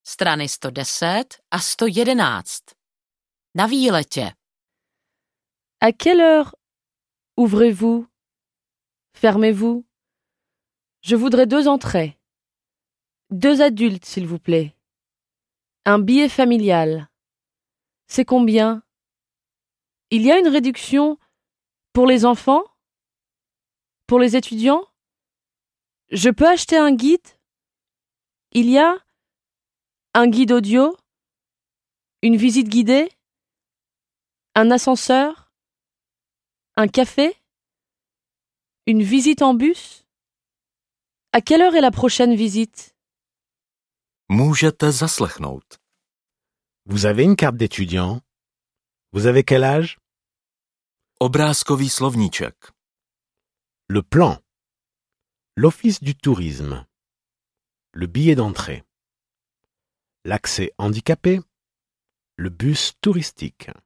strany 110 a 111. Na výletě. À quelle heure ouvrez-vous? Fermez-vous? Je voudrais 2 entrées. 2 adultes, s'il vous plaît. Un billet familial. C'est combien? Il y a une réduction pour les enfants? Pour les étudiants? Je peux acheter un guide? Il y a un guide audio? Une visite guidée? Un ascenseur? Un café? Une visite en bus? À quelle heure est la prochaine visite? Můžete zaslechnout. Vous avez une carte d'étudiant? Vous avez quel âge? Obrázkový slovníček. Le plan. L'office du tourisme. Le billet d'entrée. L'accès handicapé. Le bus touristique.